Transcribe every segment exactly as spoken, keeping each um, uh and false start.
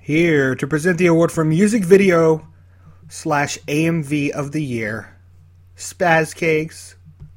Here to present the award for music video slash A M V of the year, Spaz Cakes.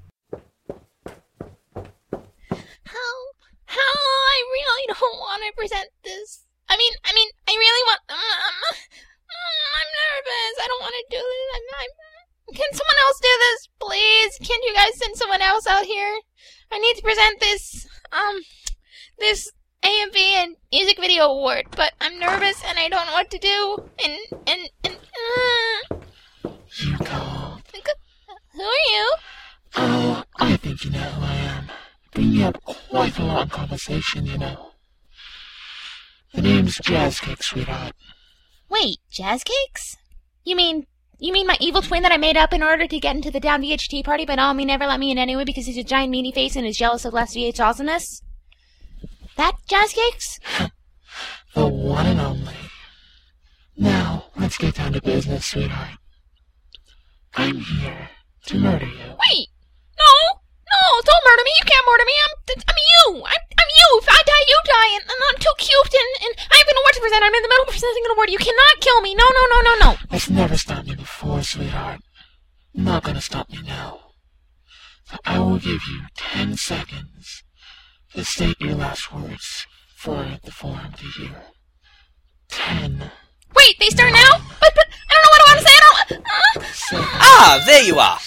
How, how, I really don't want to present this. I mean, I mean, I really want, um, um, I'm nervous. I don't want to do this. I'm, I'm, can someone else do this, please? Can't you guys send someone else out here? I need to present this, um, this A M V and music video award, but I'm nervous and I don't know what to do. And, and, and, uh. Hugo. Who are you? Oh, I think you know who I am. Bringing up quite a long conversation, you know. The name's Jazz Cake, sweetheart. Wait, Jazz Cakes? You mean, you mean my evil twin that I made up in order to get into the Down V H T party, but Naomi never let me in anyway because he's a giant meaty face and is jealous of less V H awesomeness? That Jazz Cakes? The one and only. Now, let's get down to business, sweetheart. I'm here to murder you. Wait! No! No! Don't murder me! You can't murder me! I'm I'm you! I'm, I'm you! If I die, you die! And, and I'm too cute and, and I have an award to present. I'm in the middle of presenting an award. You cannot kill me! No, no, no, no, no! That's never stopped me before, sweetheart. Not gonna stop me now. So I will give you ten seconds to state your last words for the forum to hear. Ten. Wait, they start now? But, but, I don't know what I want to say. I don't... Uh. Seven. Ah, there you are.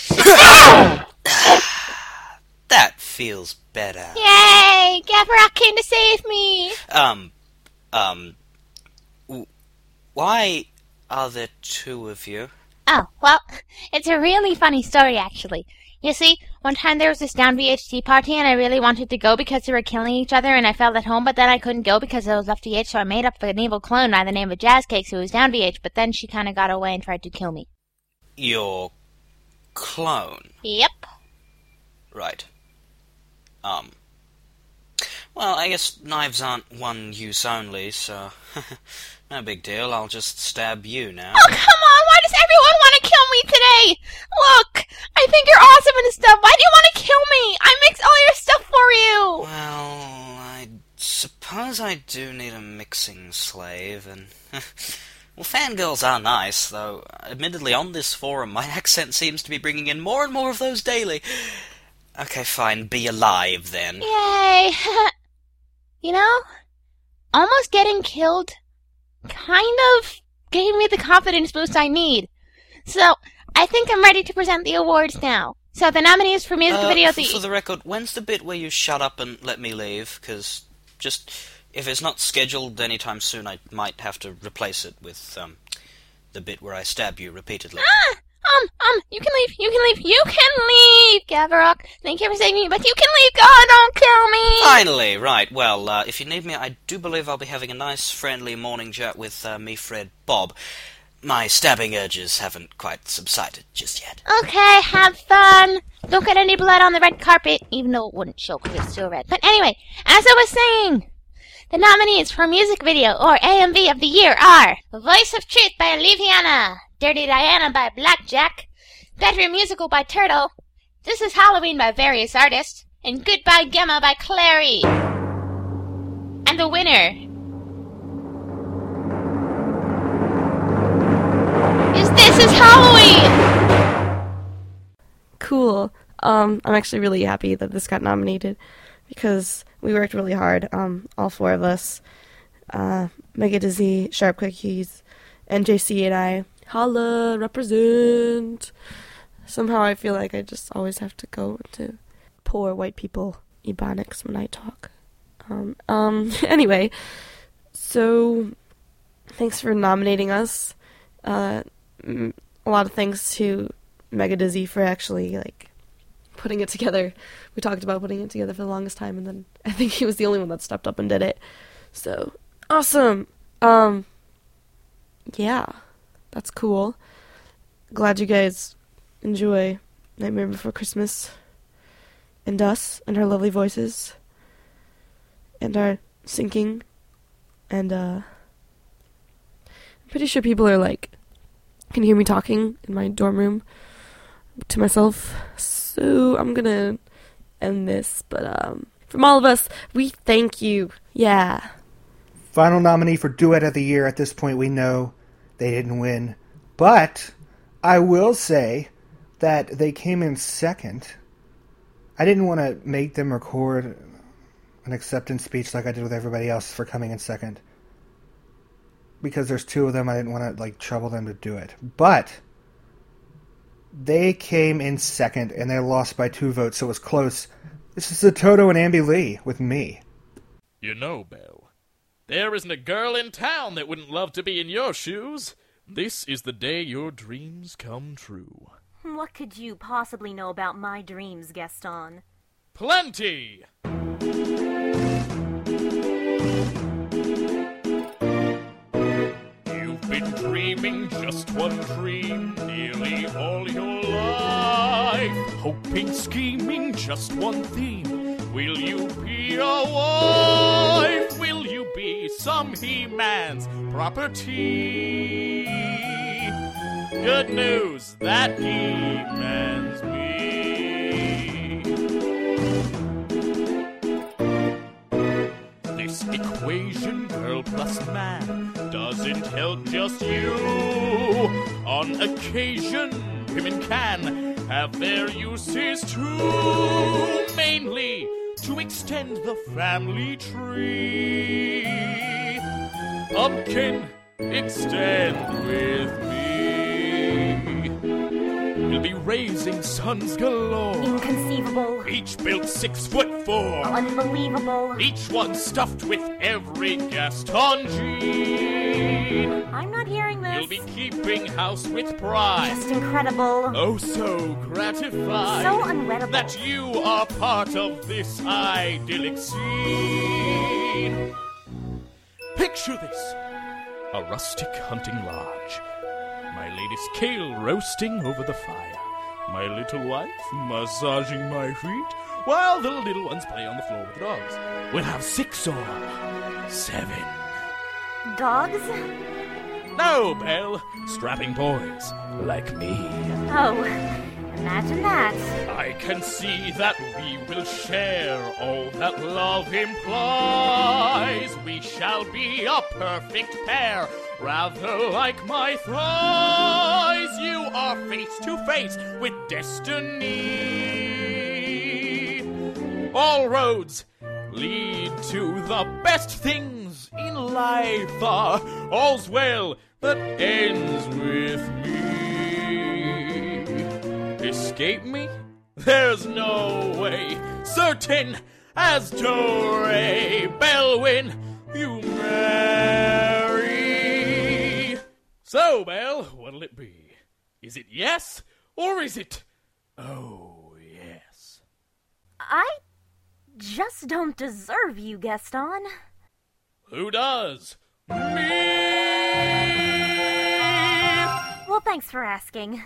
That feels better. Yay! Gavrock came to save me! Um, um, w- why are there two of you? Oh, well, it's a really funny story, actually. You see, one time there was this Down V H T party, and I really wanted to go because they were killing each other, and I felt at home, but then I couldn't go because I was left V H, so I made up an evil clone by the name of Jazz Cakes who was Down V H, but then she kind of got away and tried to kill me. Your clone? Yep. Right. Um. Well, I guess knives aren't one use only, so no big deal. I'll just stab you now. Oh, come on! Why does everyone want to kill me today? Look! I think you're awesome and stuff. Why do you want to kill me? I mix all your stuff for you! Well, I suppose I do need a mixing slave, and... well, fangirls are nice, though admittedly on this forum my accent seems to be bringing in more and more of those daily. Okay, fine, be alive then. Yay! You know, almost getting killed kind of gave me the confidence boost I need. So, I think I'm ready to present the awards now. So, the nominees for music uh, video... f- the For the record, when's the bit where you shut up and let me leave? Because just... if it's not scheduled anytime soon, I might have to replace it with, um... the bit where I stab you repeatedly. Ah! Um, um, you can leave, you can leave, you can leave, Gavrock. Thank you for saving me, but you can leave. God, don't kill me! Finally, right. Well, uh, if you need me, I do believe I'll be having a nice, friendly morning chat with uh, me, Fred, Bob. My stabbing urges haven't quite subsided just yet. Okay, have fun. Don't get any blood on the red carpet, even though it wouldn't show because it's still red. But anyway, as I was saying, the nominees for music video or A M V of the year are Voice of Truth by Liviana, Dirty Diana by Blackjack, Bedroom Musical by Turtle, This Is Halloween by various artists, and Goodbye Gemma by Clary. And the winner is This Is Halloween! Cool. Um, I'm actually really happy that this got nominated because we worked really hard, um, all four of us. Uh, Mega Dizzy, Sharp Cookies, N J C and I. Holla, represent. Somehow I feel like I just always have to go into poor white people ebonics when I talk. Um, um, anyway, so thanks for nominating us. Uh, m- a lot of thanks to Mega Dizzy for actually, like, putting it together. We talked about putting it together for the longest time, and then I think he was the only one that stepped up and did it. So, awesome! Um, yeah, that's cool. Glad you guys enjoy Nightmare Before Christmas, and us, and our lovely voices, and our syncing, and, uh, I'm pretty sure people are, like, can hear me talking in my dorm room to myself, so I'm gonna end this, but, um, from all of us, we thank you. Yeah. final nominee for Duet of the Year. At this point, we know they didn't win. But I will say that they came in second. I didn't want to make them record an acceptance speech like I did with everybody else for coming in second. Because there's two of them, I didn't want to like trouble them to do it. But they came in second, and they lost by two votes, so it was close. This is the Toto and Ambi Lee with me. You know, Belle, there isn't a girl in town that wouldn't love to be in your shoes. This is the day your dreams come true. What could you possibly know about my dreams, Gaston? Plenty! You've been dreaming just one dream nearly all your life. Hoping, scheming, just one theme. Will you be a wife? Will you be some He-Man's property? Good news, that He-Man's me. This equation, girl plus man, doesn't help just you. On occasion, women can have their uses too. Mainly to extend the family tree. Pumpkin, extend with me. We'll be raising sons galore. Inconceivable. Each built six foot four. Unbelievable. Each one stuffed with every Gaston gene. I'm not hearing this. You'll be keeping house with pride. Just incredible. Oh, so gratified. So unreadable. That you are part of this idyllic scene. Picture this. A rustic hunting lodge. My lady's kale roasting over the fire. My little wife massaging my feet, while the little ones play on the floor with the dogs. We'll have six or seven. Dogs? No, Belle. Strapping boys like me. Oh, imagine that. I can see that we will share all that love implies. We shall be a perfect pair, rather like my thighs. You are face to face with destiny. All roads lead to the best things in life. Ah, all's well that ends with me. Escape me? There's no way. Certain as Torre Belwyn, you marry. So, Belle, what'll it be? Is it yes, or is it oh, yes? I just don't deserve you, Gaston. Who does? Me! Well, thanks for asking.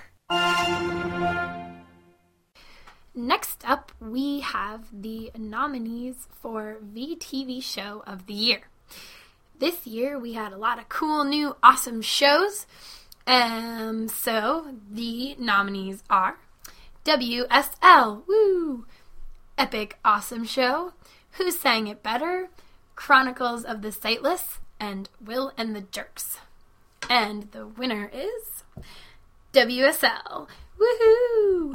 Next up, we have the nominees for V T V Show of the Year. This year, we had a lot of cool, new, awesome shows. Um, so, the nominees are W S L, woo! Epic Awesome Show, Who Sang It Better, Chronicles of the Sightless, and Will and the Jerks. And the winner is W S L. Woohoo!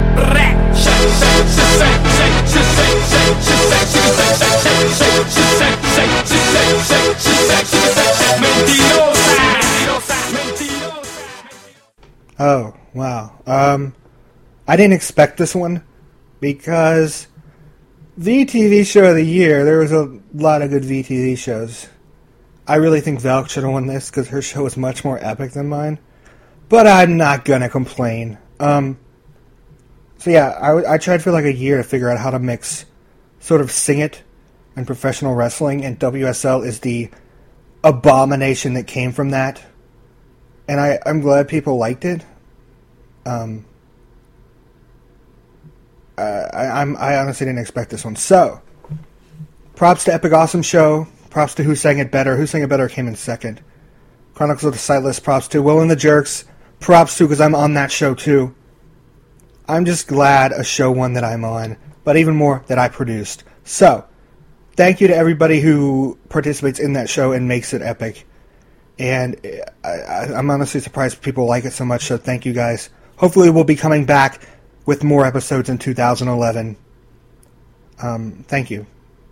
Oh, wow. Um, I didn't expect this one because V T V Show of the Year, there was a lot of good V T V shows. I really think Val should have won this because her show was much more epic than mine. But I'm not gonna complain. Um, so yeah, I, I tried for like a year to figure out how to mix sort of Sing It and professional wrestling, and W S L is the abomination that came from that. And I, I'm glad people liked it. Um, uh, I, I'm, I honestly didn't expect this one. So, props to Epic Awesome Show. Props to Who Sang It Better. Who Sang It Better came in second. Chronicles of the Sightless. Props to Will and the Jerks. Props to, because I'm on that show too. I'm just glad a show won that I'm on, but even more that I produced. So, thank you to everybody who participates in that show and makes it epic. And I, I, I'm honestly surprised people like it so much, so thank you guys. Hopefully we'll be coming back with more episodes in two thousand eleven. Um, thank you.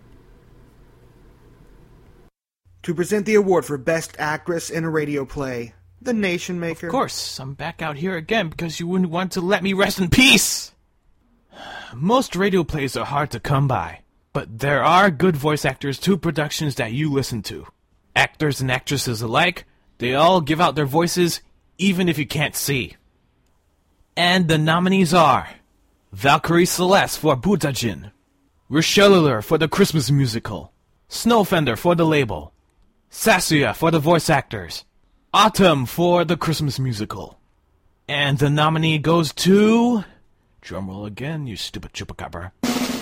To present the award for Best Actress in a Radio Play, The Nation Maker. Of course, I'm back out here again because you wouldn't want to let me rest in peace. Most radio plays are hard to come by, but there are good voice actors to productions that you listen to. Actors and actresses alike, they all give out their voices even if you can't see. And the nominees are Valkyrie Celeste for Butajin, Rochelle for the Christmas musical, Snowfender for the label, Sassuya for the voice actors, Autumn for the Christmas musical. And the nominee goes to... Drumroll again, you stupid chupacabra.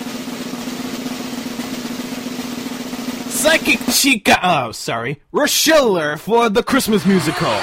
Psychic Chica... Oh, sorry. Rochelle for the Christmas musical.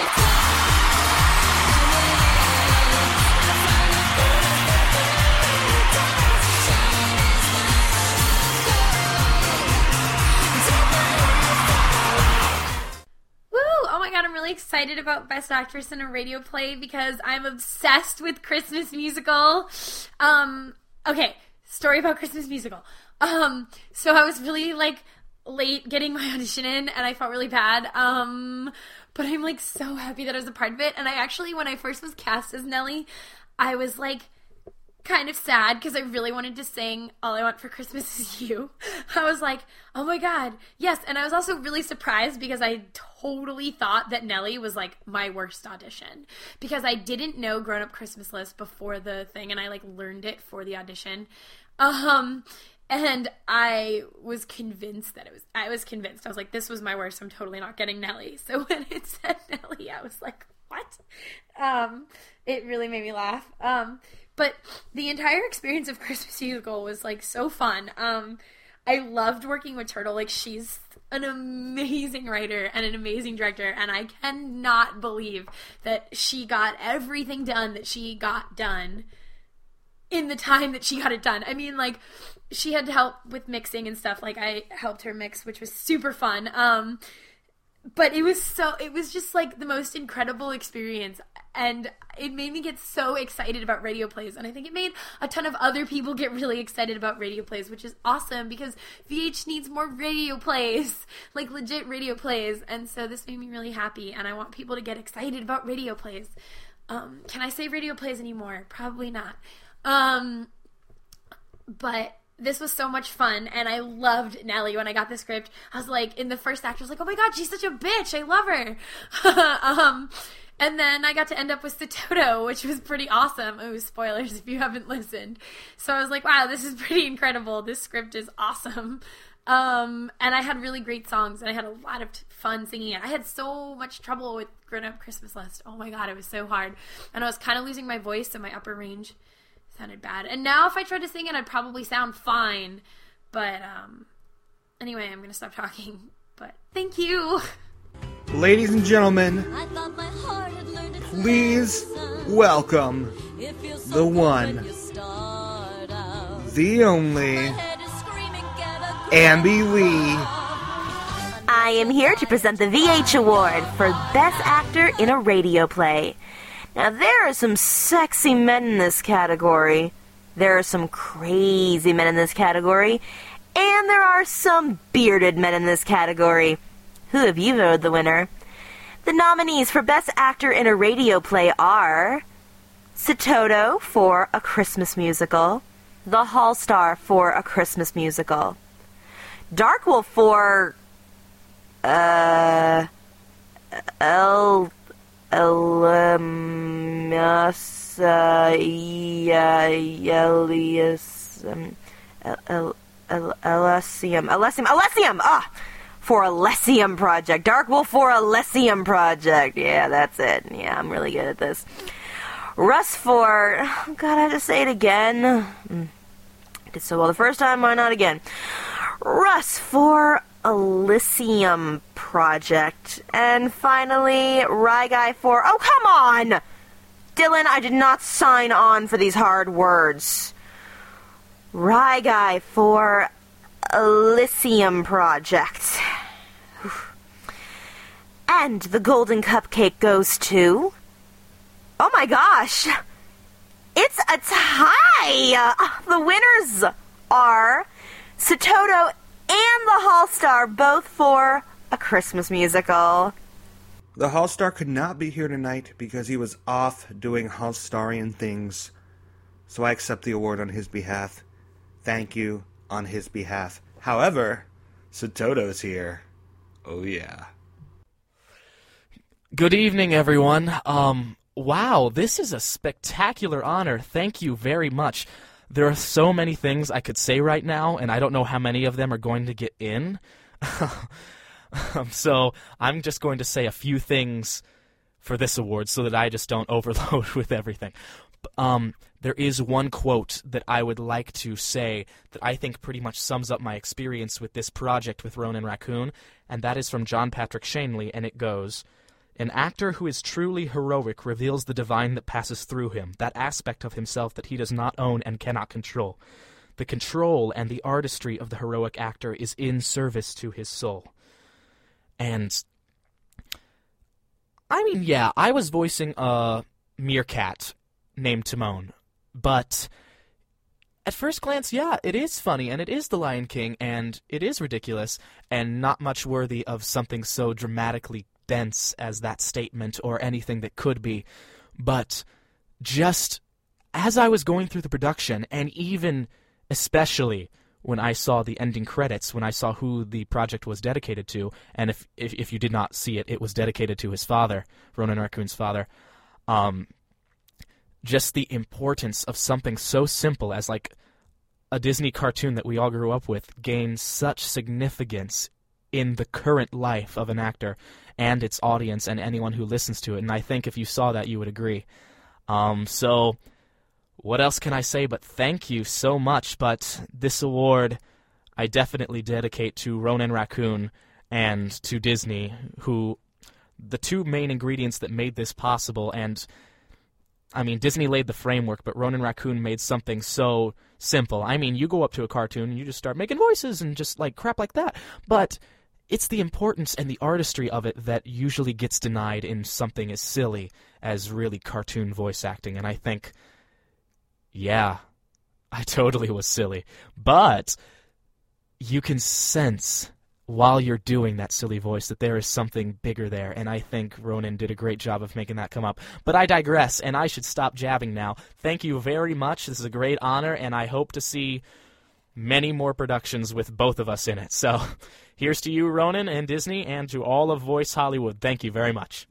Excited about Best Actress in a Radio Play because I'm obsessed with Christmas musical. Um, okay, story about Christmas musical. Um, so I was really like late getting my audition in, and I felt really bad. Um, but I'm like so happy that I was a part of it. And I actually, when I first was cast as Nellie, I was like kind of sad because I really wanted to sing All I Want for Christmas Is You. I was like, oh my god, yes. And I was also really surprised because I totally thought that Nellie was like my worst audition because I didn't know Grown Up Christmas List before the thing, and I like learned it for the audition. Um and I was convinced that it was I was convinced. I was like, this was my worst. I'm totally not getting Nellie. So when it said Nellie, I was like, what? Um it really made me laugh. Um But the entire experience of Christmas musical was, like, so fun. Um, I loved working with Turtle. Like, she's an amazing writer and an amazing director, and I cannot believe that she got everything done that she got done in the time that she got it done. I mean, like, she had help with mixing and stuff. Like, I helped her mix, which was super fun. Um, but it was so, it was just, like, the most incredible experience, and it made me get so excited about radio plays, and I think it made a ton of other people get really excited about radio plays, which is awesome, because V H needs more radio plays, like legit radio plays, and so this made me really happy, and I want people to get excited about radio plays. Um, can I say radio plays anymore? Probably not. Um, but this was so much fun, and I loved Nellie when I got the script. I was like, in the first act, I was like, oh my god, she's such a bitch, I love her. um, And then I got to end up with Satoto, which was pretty awesome. Ooh, spoilers if you haven't listened. So I was like, wow, this is pretty incredible. This script is awesome. Um, and I had really great songs, and I had a lot of t- fun singing it. I had so much trouble with Grown Up Christmas List. Oh my god, it was so hard. And I was kind of losing my voice, so my upper range sounded bad. And now if I tried to sing it, I'd probably sound fine. But um, anyway, I'm going to stop talking. But thank you. Ladies and gentlemen, please welcome the one, the only, Ambi Lee. I am here to present the V H Award for Best Actor in a Radio Play. Now, there are some sexy men in this category, there are some crazy men in this category, and there are some bearded men in this category. Who have you voted the winner? The nominees for Best Actor in a Radio Play are Satoto for A Christmas Musical, The Hall Star for A Christmas Musical, Darkwolf for uh El Elias Elias Elysium Elysium Elysium ah for Elysium Project. Darkwolf for Elysium Project. Yeah, that's it. Yeah, I'm really good at this. Russ for... Oh, God, I have to say it again. I did so well the first time, why not again? Russ for Elysium Project. And finally, Rye Guy for... Oh, come on! Dylan, I did not sign on for these hard words. Rye Guy for Elysium Project. And the golden cupcake goes to... Oh my gosh! It's a tie! The winners are Satoto and the Hall-Star, both for a Christmas musical. The Hall-Star could not be here tonight because he was off doing Hall-Starian things. So I accept the award on his behalf. Thank you on his behalf. However, Satoto's here. Oh yeah. Good evening, everyone. Um, wow, this is a spectacular honor. Thank you very much. There are so many things I could say right now, and I don't know how many of them are going to get in. um, so I'm just going to say a few things for this award so that I just don't overload with everything. Um, there is one quote that I would like to say that I think pretty much sums up my experience with this project with Ronan Raccoon, and that is from John Patrick Shanley, and it goes... An actor who is truly heroic reveals the divine that passes through him, that aspect of himself that he does not own and cannot control. The control and the artistry of the heroic actor is in service to his soul. And, I mean, yeah, I was voicing a meerkat named Timon, but at first glance, yeah, it is funny, and it is The Lion King, and it is ridiculous, and not much worthy of something so dramatically dense as that statement or anything that could be. But just as I was going through the production, and even especially when I saw the ending credits, when I saw who the project was dedicated to, and if if, if you did not see it, it was dedicated to his father, Ronan Raccoon's father, um, just the importance of something so simple as like a Disney cartoon that we all grew up with gains such significance in the current life of an actor and its audience and anyone who listens to it. And I think if you saw that, you would agree. Um, so what else can I say but thank you so much. But this award I definitely dedicate to Ronan Raccoon and to Disney, who the two main ingredients that made this possible. And I mean, Disney laid the framework, but Ronan Raccoon made something so simple. I mean, you go up to a cartoon and you just start making voices and just like crap like that. But it's the importance and the artistry of it that usually gets denied in something as silly as really cartoon voice acting. And I think, yeah, I totally was silly. But you can sense while you're doing that silly voice that there is something bigger there. And I think Ronan did a great job of making that come up. But I digress, and I should stop jabbing now. Thank you very much. This is a great honor, and I hope to see many more productions with both of us in it. So here's to you, Ronan and Disney, and to all of Voice Hollywood. Thank you very much.